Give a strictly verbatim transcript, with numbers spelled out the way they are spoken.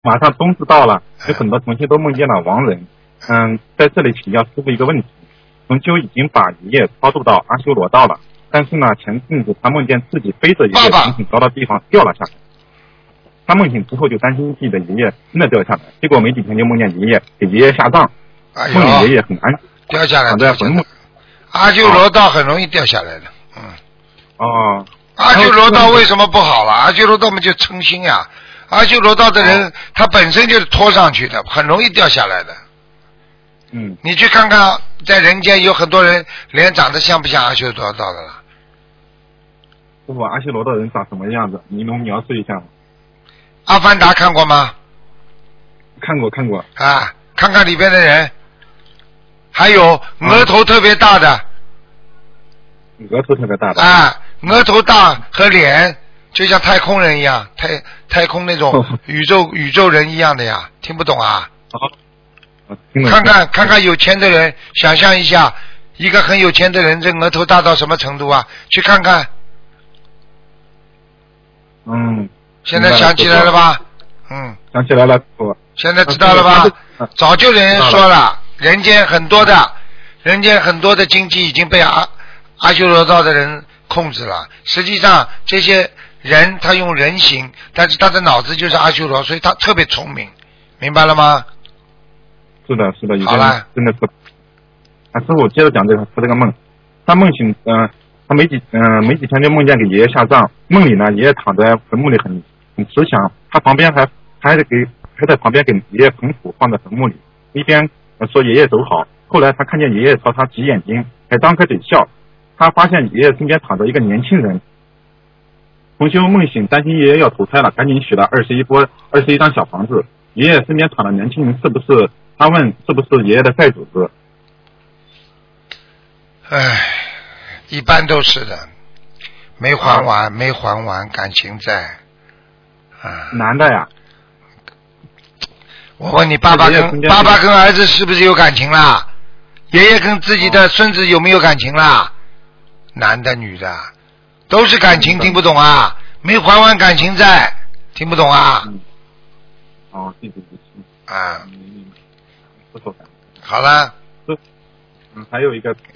马上冬至到了，有很多同学都梦见了亡人。嗯，在这里请教师傅一个问题：同修已经把爷爷超度到阿修罗道了，但是呢，前阵子他梦见自己背着爷爷从很高的地方掉了下来。他梦醒之后就担心自己的爷爷真的掉下来，结果没几天就梦见爷爷给爷爷下葬， 哎、 梦里爷爷很安掉下来， 躺在坟墓。 阿修罗道很容易掉下来的，嗯。 哦。 阿修罗道为什么不好了？阿修罗道嘛就嗔心呀，阿修罗道的人、哦、他本身就是拖上去的，很容易掉下来的。 嗯。 你去看看，在人间有很多人脸长得像不像阿修罗道的了？ 师傅，阿修罗道人长什么样子？你能描述一下吗？ 阿凡达看过吗？ 看过看过。 啊，看看里边的人，还有额头特别大的。 嗯、额头特别大的。 啊，额头大和脸就像太空人一样，太太空那种宇宙宇宙人一样的呀，听不懂啊？ 哦、 看看看看有钱的人，想象一下，一个很有钱的人，这额头大到什么程度啊？去看看。 嗯。 现在想起来了吧？嗯， 想起来了，我现在知道了吧？啊、早就有人说了，人间很多的，人间很多的经济已经被阿阿修罗道的人控制了。实际上，这些人他用人形，但是他的脑子就是阿修罗，所以他特别聪明，明白了吗？ 是的，是的，有些人真的是。啊，师傅接着讲这个他这个梦，他梦醒，嗯、呃，他没几嗯、呃、没几天就梦见给爷爷下葬，梦里呢爷爷躺在坟墓里很。很慈祥，他旁边还还给还在旁边给爷爷捧土放在坟墓里，一边说爷爷走好。后来他看见爷爷朝他挤眼睛，还张开嘴笑。他发现爷爷身边躺着一个年轻人。同修梦醒，担心爷爷要投胎了，赶紧许了二十一波二十一张小房子。爷爷身边躺的年轻人是不是？他问是不是爷爷的债主子？ 唉，一般都是的，没还完，啊、没还完，感情债。啊， 男的呀！ 我问你，爸爸跟爸爸跟儿子是不是有感情啦？爷爷跟自己的孙子有没有感情啦？男的女的都是感情，听不懂啊？没还完感情债，听不懂啊？ 嗯、哦，对对对， 啊， 不错。 好了。 嗯，还有一个。